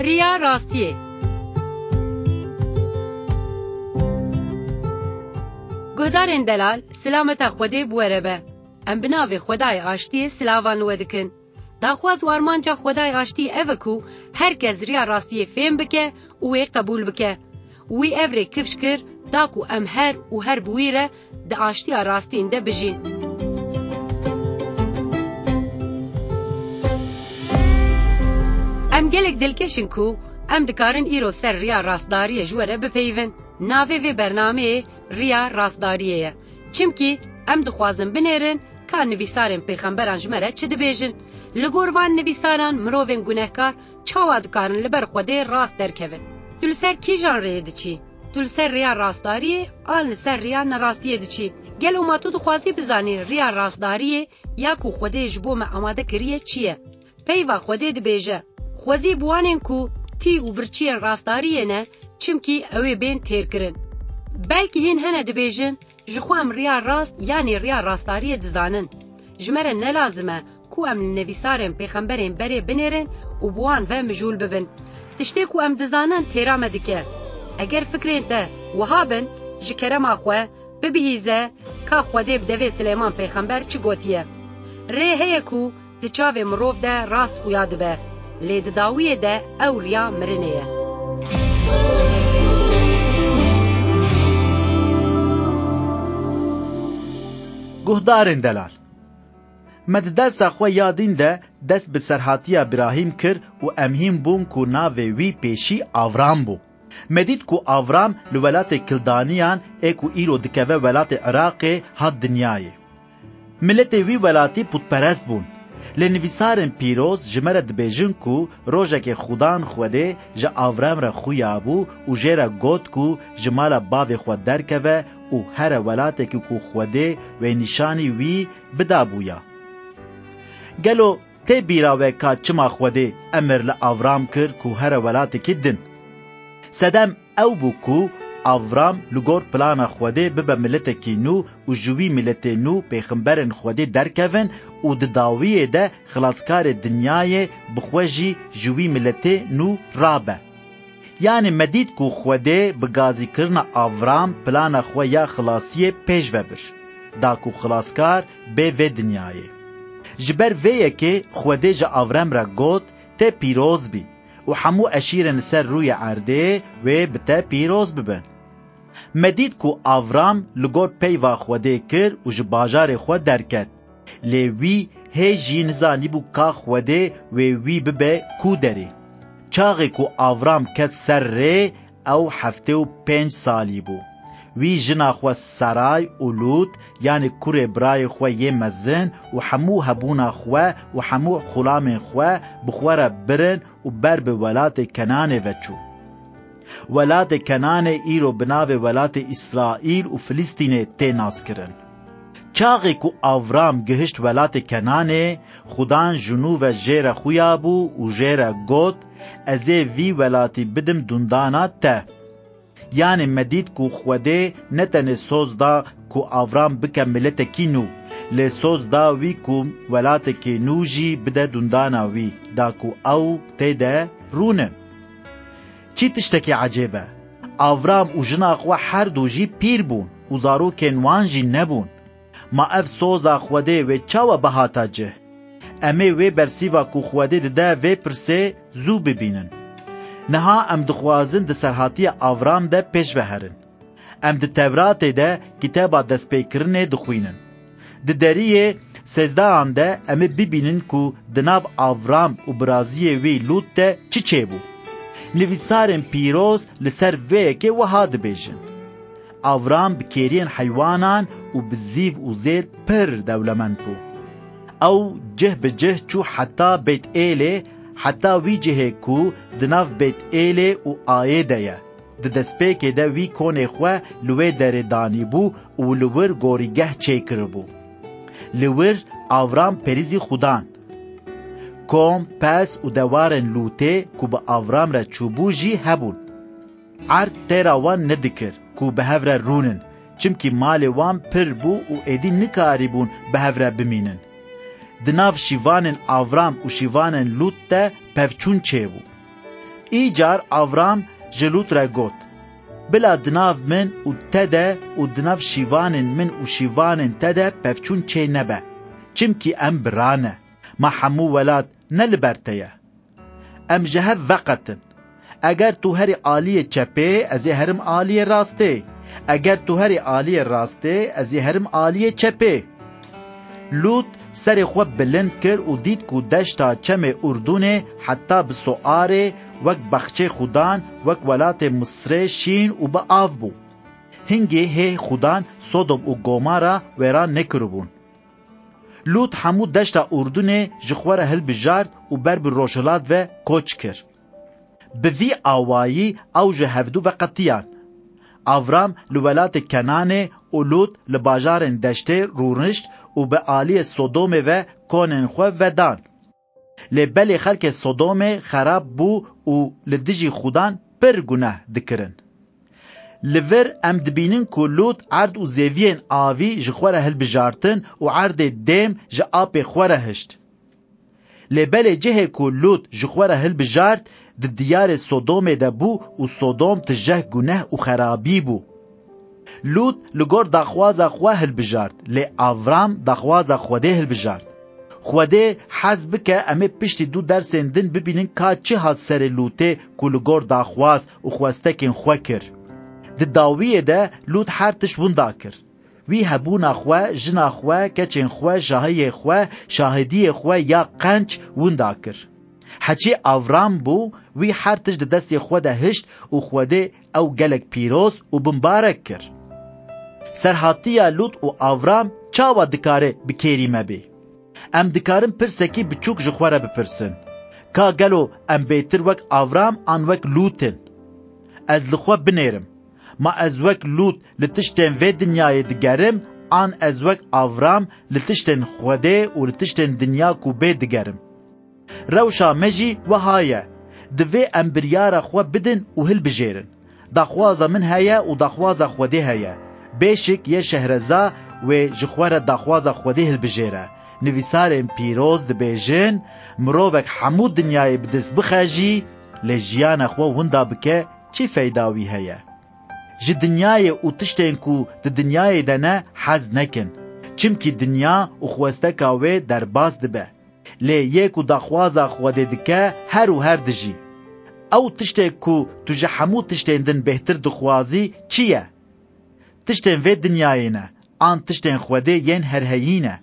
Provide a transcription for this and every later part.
ریا راستیه. گهدارین دلال سلامت خوده بوره به. ام بناوی خدای آشتی سلاوان ودکن. داخواز وارمانجا خدای آشتی اوکو هر کس ریا راستیه فهم بکه اوی قبول بکه. وی اوری کفش کر داکو ام هر بویره دا آشتی راستین ده بجین. ام گلک دلکشن کو ام دکارن ایرو سر ریا راستداری جوره بپیون. ناوی وی برنامه ریا راستداریه. چمکی ام دخوازن بنیرن که نویسارن پیغمبران جمره چه دبیجن. لگوروان نویساران مروفین گناهکار چاواد کارن لبر خوده راست درکوین. تول سر کی جان ریه دچی؟ تول سر ریا راستداریه آن سر ریا نراستیه دچی؟ گلو ما تو دخوازی بزانی ریا راستداریه یا کو خوده جبو ما آماده کریه چیه؟ پیوا خوده دبیجه. خوازی بوانن کو تی و برچین راستداریه نه چمکی اوی بین تیر کرن. بلکه هین هنه دبیجن جخوام ریا راست یعنی ریا راستداریه دزانن. جمره نلازمه کو ام نویسارن پیغمبرین بره بنیرن و بوان و مجول ببن. تشتی کو ام دزانن تیرامه دکه. اگر فکرین ده وهابن جکرم آخوه ببهیزه که خوده بدوی سلیمان پیغمبر چی گوتیه. ره هیه کو دچاوه مروف ده راست خویاد به. لید داویه ده او ریا مرنه. گهدارین دلال مد درس خو یادین ده دست به سرحاتی ابراهیم کر و امهیم بون کو ناوی وی پیشی آورام بو. مدید کو آورام لولات کلدانیان اکو ایرو دکوه ولات عراق هاد دنیای. ملت وی ولاتی پودپرست بون. لنویسارن پیروز جمره دبیجن کو روژه که خودان خوده جا آورام را خویابو و جیره گوت کو جمالا باوی خود درکوه و هر ولاتی که کو خوده و نشانی وی بدابویا. گلو تی بیراوه که چما خوده امر لآورام کر کو هر ولاتی که دن. سدم او بو کو آورام لگور پلانا خوده ببا ملت کی نو و جوی ملت نو پیغمبرن خوده درکوین و دداویه ده خلاصکار دنیای بخوجی جوی ملت نو رابه. یعنی مدید کو خوده بگازی کرنا آورام پلانا خویا خلاصیه پیش وبر. دا کو خلاصکار به و دنیای. جبر ویه که خوده جا آورام را گوت ته پیروز بی و همو اشیرن سر روی عرده و بته پیروز ببن. مدید کو آورام لگور پیوا خوده کر و جباجار خود درکت. لیوی هیجی نزانی بو که خوده و وی ببه کو داری. چاقی کو آورام کت سر ره او 75 سالی بو. وی جنا خو سرای اولود یعنی کوره برای خو یه مزن و همو هبونا خو و همو خلام خو بخوره برن و بر به ولات کنانه وچو. ولات کنانه ایرو بناوه ولات اسرائیل و فلسطینه تیناس کرن. چاقی کو آورام گهشت ولات کنانه خودان جنو و جیر خویابو و جیر گوت ازه وی ولاتی بدم دندانات ته. یعنی مدید کو خوده نتن سوز دا کو آورام بکه ملت کی نو لی سوز دا وی کو ولات کی نو جی بده دندانا وی دا کو او تیده رونن. چی تشتکی عجیبه؟ آورام و جناخوا هر دو جی پیر بون و زارو کنوان جی نبون. ما اف سوزا خوده و چاوا بهاتا جه. امی وی برسیوا کو خوده ده وی پرسه زو ببینن. نها ام دخوازن ده سرحاتی آورام ده پیش بهرن. ام ده تورات ده کتابا دست پیکرنه دخوینن. ده دریه سزدان ده ام ببینن کو دناب آورام و برازیه وی لوت ده چه بو. نویسارن پیروز لسر وی که وحاد بیجن. آورام بکیرین حیوانان و بزیو و زیر پر دولمند بو. او جه بجه چو حتی بیت ایله حتی وی جهه کو دناف بیت ایله و آیه ده ده دسپیک ده وی کونه خواه لوی در دانی بو و لور گوریگه چیکر بو. لور آورام پریزی خودان. کوم پس و دوارن لوته کو با آورام را چوبو جی هبون. عرد تیرا وان ندکر کو به هفره رونن چمکی مال وان پر بو و ایدی نکاری بون به هفره بمینن. دناف شیوانن آورام و شیوانن لوت ده پفچون چه بو. ایجار آورام جلوت را گوت بلا دناف من و تده و دناف شیوان من و شیوان تده پفچون چه نبه چمکی ام برانه ما حمو ولاد نلبرتیه ام جهه وقتن اگر تو هری آلی چپه از هرم آلی راسته اگر تو هری آلی راسته از هرم آلی چپه لوط سر خوب بلند کر و دید کو دشتا چم اردونه حتی بسواره وک بخچه خودان وک ولات مصر شین و با آف بو هنگی هی خودان سودم و گومارا ویران نکربون لوط همو دشتا اردونه جخوره هل بجارد و بر بروشلات و کوچ کر بوی آوایی او جهفدو و قطیان آورام لولات کنانه و لوط لباجارن دشته رونشت و به آلی سودوم و کونن خو ودان لبلی خلق سودوم خراب بو و لدجی خودان پر گناه دکرن لور ام دبینن که لوط عرض و زیوین آوی جخوره هل بجارتن و عرض دیم جه آپ خوره هشت لبلی جه که لوط جخوره هل بجارت د دیار سودوم ده بو و سودوم تجه گناه و خرابی بو لوط لگور دخوازا خواه هل بجارد لی آورام دخوازا خوده هل بجارد خوده حزب که امه پشتی دو درسین دن ببینن که چه هاد سر لوطه که لگور دخواز و خوستکن خواه کر ده داویه ده لوط هر تش وندا کر وی هبونا خواه جنا خواه کچن خواه شاهی خواه شاهدی خواه یا قنچ وندا کر حچی آورام بو وی هر تش ده دستی خوده هشت و خوده او گلک پیروز و بمبارک کر سرحاتیا لوط و آورام چاوا دکاره بکیریمه بی ام دکارم پرسکی بچوک جخوره بپرسن که گلو ام بیتر وک آورام آن وک لوطن از لخواه بنیرم ما از وک لوط لتشتن و دنیای دگرم آن از وک آورام لتشتن خوده و لتشتن دنیا کو بی دگرم روشا مجی وهایه دوی ام بریارا خواه بدن و هل بجیرن دخوازا من هیا و دخوازا خوده هیا بیشک یه شهرزا و جخوار دخوازا خوده هل بجیره نویسار پیروز ده بیجن مروفک حمود دنیای بدست بخجی لجیان اخوا وندا بکه چی فیداوی هیا جی دنیای او تشتین کو ده دنیای دنه حز نکن چمکی دنیا و خوستکاوه در باز دبه لی یکو دخوازا خوده دکه هر و هر دجی او تشتین کو تجه حمود تشتین دن بهتر دخوازی چیه تشتین و دنیایینه آن تشتین خوده ین هر هیینه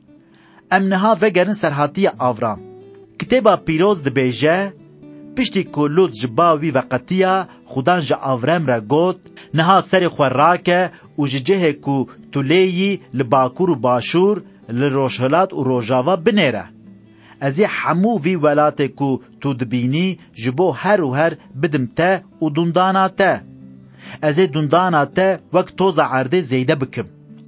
امنها وگرن سرحاتی آورام کتابا پیروز ده بیجه پشتی کلوت جباوی وقتیا خودان جا آورام را گوت نها سر خوراکه و ججه کو تولیی لباکور و باشور لروشهلات و روژاوا بنیره ازی حمو وی ولات کو تو دبینی جبو هر و هر بدم تا و دندانا تا ازی دندانا تا وقت توزا عرده زیده بکم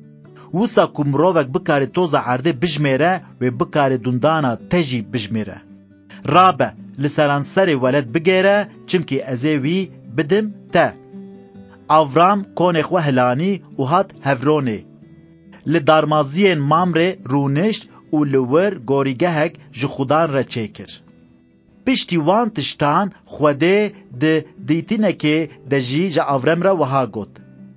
وسا کمرو وقت بکار توزا عرده بجمیره و بکار دندانا تجی بجمیره رابع لسران سر ولد بگیره چمکی ازی وی بدم تا آورام کون خواه هلانی و هات هفرونه لدارمازین مامره رونشت و لور گوریگهک جو خودان را چیکر پشتی وان تشتان خوده ده دیتینه که ده جی جا آورام را وها گوت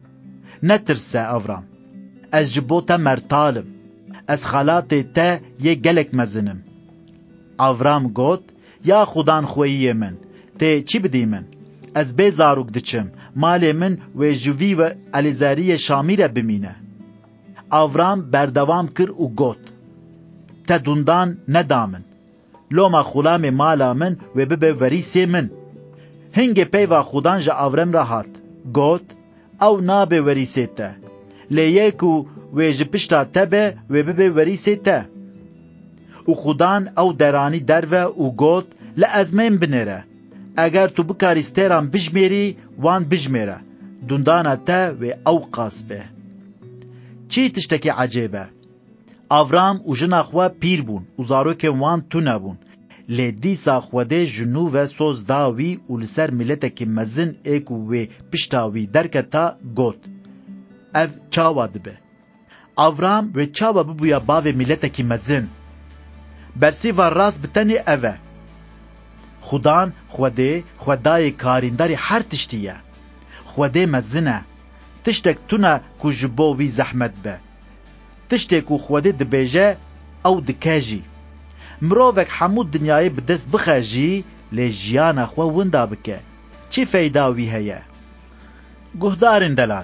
نترسه آورام از جبوتا مرتالم از خالات تا یه گلک مزنم آورام گوت یا خودان خویی من ته چی بدی من از بیزاروک دچم مال من و جوی و علیزاری شامی را بمینه آورام بردوام کر و گوت تا دندان ندامن لوما خلام مالا من و ببه وریسی من هنگ پیوا خودان جا آورم را هات گوت او نابه وریسی تا لیکو و جپشتا تبه و ببه وریسی تا و خودان او درانی درو و گوت لازمین بنره اگر تو بکاریستیران بجمیری وان بجمیره دندانا تا و او قاسبه چی تشتکی عجیبه آورام و جنا خوا پیر بون و زاروک وان تو نبون لی دیسا خوده جنو و سوز داوی و لسر ملتکی مزن ایکو و پشتاوی درکتا گوت او چاوا دبه آورام و چاوا ببویا باو ملتکی مزن برسی و راست بتنی اوه خودان خودای کارینداری هر تشتیه. خوده مزنه. تشتک تونه کو جبو وی زحمت به. تشتک کو خوده دبیجه او دکاجی. مروفک حمود دنیای بدست بخجی لجیان خو وندا بکه. چی فیداوی هیه؟ گهدارن دلال.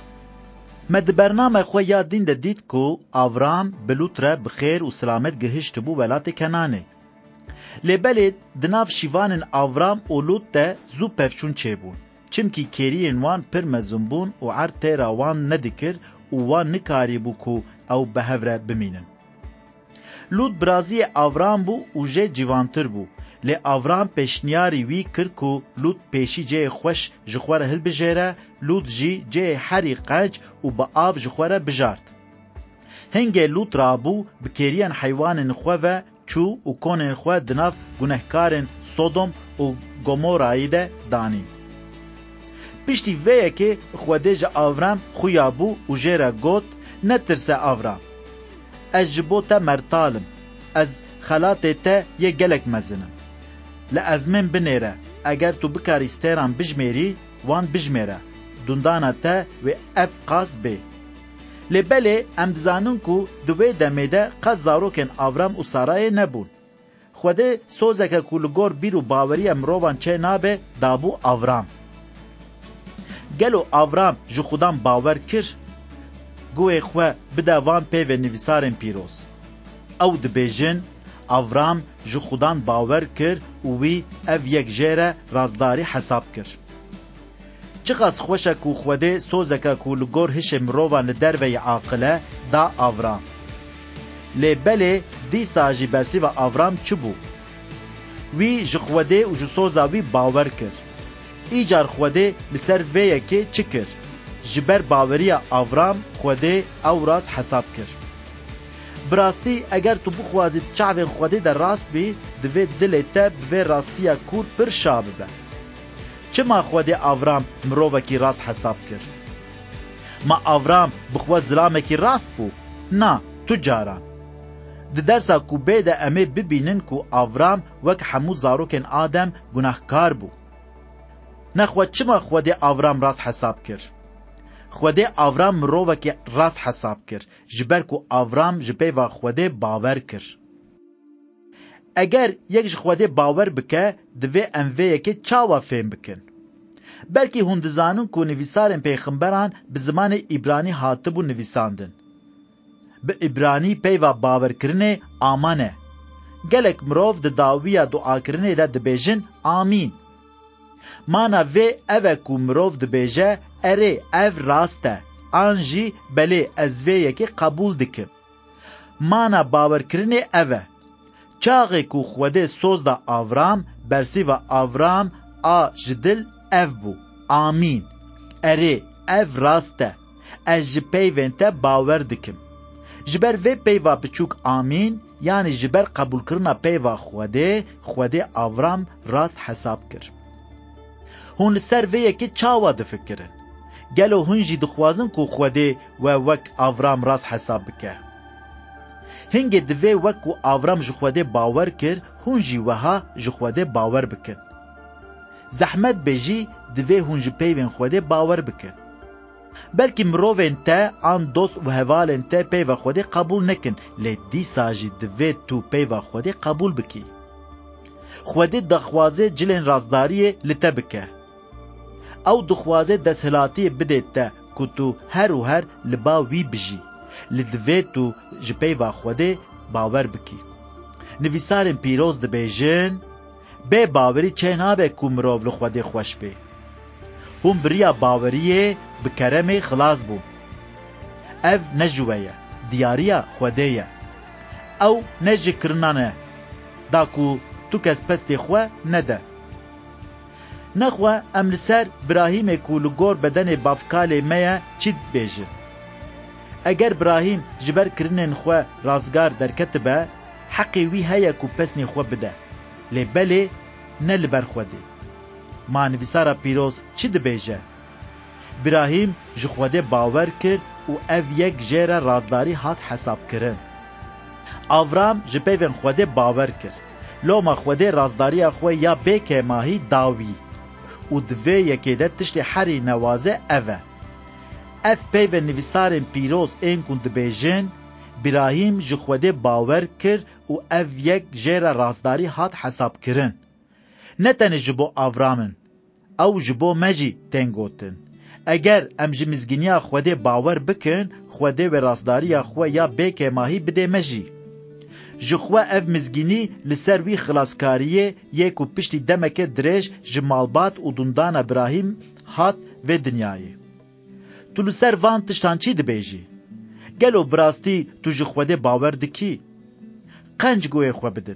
مد برنامه خو یادین ده دید کو آورام بلوتره بخیر و سلامت گهشت بو ولات کنانه. لبلید دناف شیوانن آورام اولود ده زو پفچون چه بون. چمکی کریین وان پر مزنبون و عرط راوان ندکر و وان نکاری بو کو او بهوره بمینن. لود برازی آورام بو و جه جوانتر بو. لی آورام پیشنیاری وی کر کو لود پیشی جه خوش جخوره هل بجیره، لود جه حری قج و با آب جخوره بجارد. هنگه لود رابو بکریان حیوان خواه چو و کونن خواه دناف گنهکارن سودم و گمورایی ده دانین. پشتی ویه که خواده جه آورام خویابو و جیره گوت نترسه آورام. از جبو تا مرتالم، از خلات تا یه گلک مزنم. لازمن بنیره، اگر تو بکاری استیران بجمیری، وان بجمیره. دوندانا تا و اف قاس بی. لبله امدزانون کو دوی دمیده قد زاروکن آورام و سارای نبون. خوده سوزکه کولگور بیرو باوری امروان چه نابه دابو آورام. گلو آورام جو خودم باور کر، گوه خواه بده وان پی و نویسارن پیروز. او دبیجن آورام جو خودان باور کر و وی او یک جیره رازداری حساب کر. چقدر خوشه کو خوده سوزکه کولگور هش مروان لدروی عاقله دا آورام. لبله دی ساجی برسی و آورام چبو؟ وی جو خوده و جو سوزا وی باور کر. ایجار خوده لسر ویه که چی کر؟ جبر باوری آورام خوده او راست حساب کر. براستی اگر تو بخوازید چعوین خوده در راست بی دوی دلیتا بوی راستیا کور پر شابه به. چما خوده آورام مروبه کی راست حساب کر؟ ما آورام بخواد زلامه کی راست بو؟ نا تو جاران. ده درسا کو بیده امه ببینن کو آورام وک حمود زاروکن آدم گناهکار بو. نخواد چما خوده آورام راست حساب کر؟ خوده آورام مروه که راست حساب کر جبر کو آورام جبه و خوده باور کر. اگر یک خوده باور بکه دوی انویه که چاوا فهم بکن. بلکه هندزانون کو نویسارن پیغمبران به زمان ایبرانی هاتبو نویساندن. به ایبرانی پیوا باور کرنه آمانه. گلک مروف ده داویا دعا کرنه ده دبیجن آمین. مانا وی اوه کو مروف دبیجه اره او راسته آنجی بله از وی یکی قبول دکم. مانا باور کرنه اوه. چاقی کو خوده سوز دا آورام برسی و آورام جدل او بو. آمین. اره او راسته. از جپیوینته باور دکم. جبر وی پیوا بچوک آمین یعنی جبر قبول کرنا پیوا خوده آورام راست حساب کر. هون سر ویه که چاوا دفکرن. گلو هنجی دخوازن کو خوده و وک آورام راست حساب بکه. هنگی دوی وک کو آورام جخوده باور کر هنجی وها جخوده باور بکن. زحمت بجی دوی هنجی پیوین خوده باور بکن. بلکه مرووین تا آن دوست و هوالین تا پیو خوده قبول نکن لی دی ساجی دوی تو پیو خوده قبول بکی. خوده دخوازه جلن رازداریه لتا بکه. او دخوازه دسهلاتی بده تا که تو هر و هر لبا وی بجی لدوی تو جپی و خوده باور بکی. نویسارن پیروز دبیجن به باوری چه نابه کمروو لخوده خوش بی. هم بریا باوریه بکرم خلاص بو. او نجوه دیاریا خوده او نجی کرنانه دا که تو کس پستی خواه نده. نخواه ام لسر براهیم کولگور بدن بافکال میا چید بیجن. اگر براهیم جبر کرنن خواه رازگار در کتبه حقی وی هیا کو پسنی خواه بده. لی بله نلبر خوده. ما نویسارا پیروز چید بیجه؟ براهیم جخوده باور کرد و او یک جیر رازداری هات حساب کرن. آورام جپیون خوده باور کرد. لوما خوده رازداریا خو یا بeke mahi dawi û divê yekê de tiştê herî newaze ev e. Ev peyve nivîsarên pîroz ên ku dibêjin İbrahîm ji Xwedê bawer kir û ev yek jêra razdarî hat hesabkirin. Ne tenê ji bo Avramın, ew ji bo me jî tên gotin. Eger em ji mizgîniya Xwedê bawer bikin, Xwedê ve razdariya xwe ya bêke mahî bide me jî. Ji xwe ev mizgînî li ser wî xilaskariyê yê ku piştî demeke dirêj ji malbat û dundana İbrahîm hat vê dinyayê. Tu li ser van tiştan çi dibêjî? Gelo bi rastî tu ji Xwedê bawer dikî? Qenc goyê xwe bidin.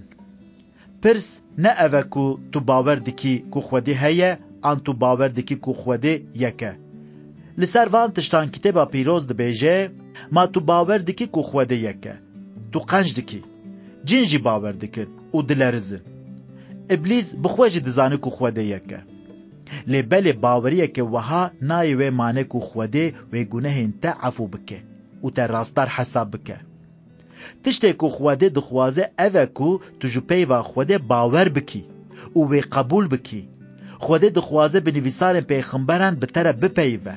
Pirs ne ev e ku tu bawer dikî ku Xwedê heye, an tu bawer dikî ku Xwedê yek e. Li ser van tiştan kitêba pîroz dibêje, ma tu bawer dikî ku Xwedê yek e. Tu qenc dikî. Cin jî bawer dikin û dilerizin. İblîs bi xwe jî dizanî ku Xwedê yek e. Lê belê baweriyeke wiha nayê wê mane ku Xwedê wê gunehên te efû bike û te rastar hesab bike. Tiştê ku Xwedê dixwaze ev e ku tu ji peyva Xwedê bawer bikî û wê qebûl bikî. Xwedê dixwaze bi nivîsarên pêxemberan bi te re bipeyve.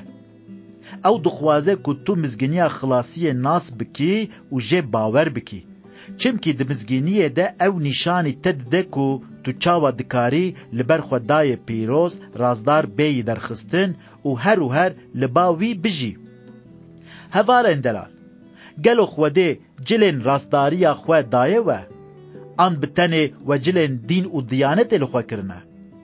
Ew dixwaze ku tu mizgîniya xilasiyê nas bikî û jê bawer bikî. Çimkî di mizgîniyê de ew nîşanî te dide ku tu çawa dikarî li ber Xwedayê pîroz razdar bêyî derxistin û her li ba wî bijî. Hevalên delal, gelo Xwedê cilên rastdariya xwe daye we? An bi tenê we cilên dîn û diyanetê li xwe kirine?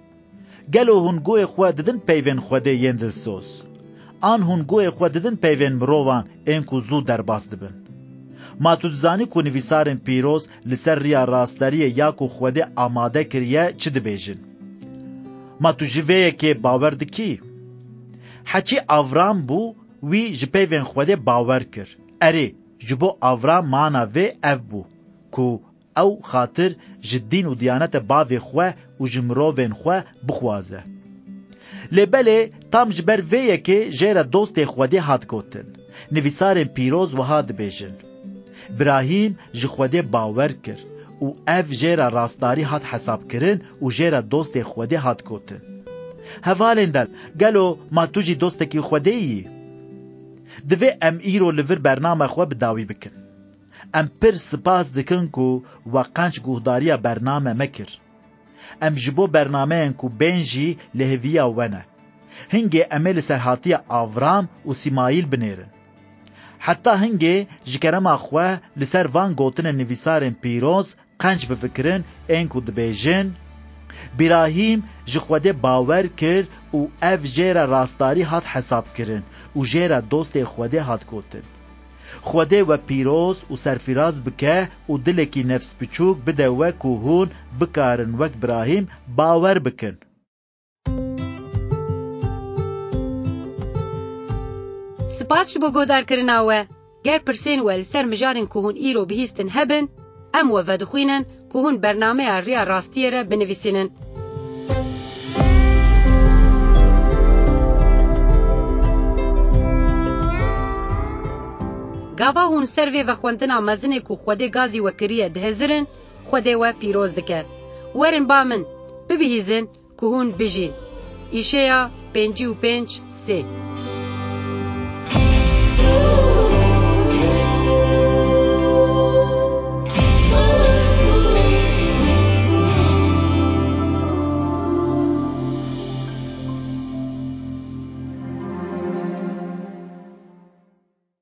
Gelo hûn goyê xwe didin peyvên Xwedê yên dilsoz? An hûn goyê xwe didin peyvên mirovan ên ku zû derbas dibin? Ma tu dizanî ku nivîsarên pîroz li ser riya rastdariyê ya ku Xwedê amade kiriye çi dibêjin? Ma tu ji vê yekê bawer dikî? Heçî Avram bû, wî ji peyvên Xwedê bawer kir. Erê, ji bo Avram mana vê ev bû ku ew xatir ji dîn û diyaneta bavê xwe û ji mirovên xwe bixwaze. Lê belê tam ji ber vê yekê jêra dostê Xwedê hat gotin. Nivîsarên pîroz wiha dibêjin. İbrahîm ji Xwedê bawer kir û ev jêra rastdarî hat hesabkirin û jêra dostê Xwedê hat gotin. Hevalên del, gelo ma tu jî dostekî Xwedê yî? Divê em îro li vir bername xwe bi dawî bikin. Em pir spas dikin ku we qenc guhdariya bername me kir. Em ji bo bernameyên ku bên jî li hêviya we ne. Hingê em ê li serhatiya Avram û Sîmayîl binêrin. Heta hingê ji kerema xwe li ser van gotinên nivîsarên pîroz qenc bifikirin ên ku dibêjin İbrahîm ji Xwedê bawer kir û ev jêra rastdarî hat hesabkirin û jêra dostê Xwedê hat gotin. Xwedê we pîroz û serfiraz bike û dilekî nefs biçûk bide we ku hûn bikarin wek İbrahîm bawer bikin. Spas ji bo godarkirina we. Ger pirsên we li ser mijarên ku hûn îro bihîstin hebin, em we vedixwînin ku hûn bernameya Riya Rastiyê re binivîsînin. Gava hûn ser vê vexwendina mezinê ku Xwedê gazî we kiriye dihezirin, Xwedê we pîroz dike. Werin ba min, bibihîzin ku hûn bijîn. Îşeya 55:3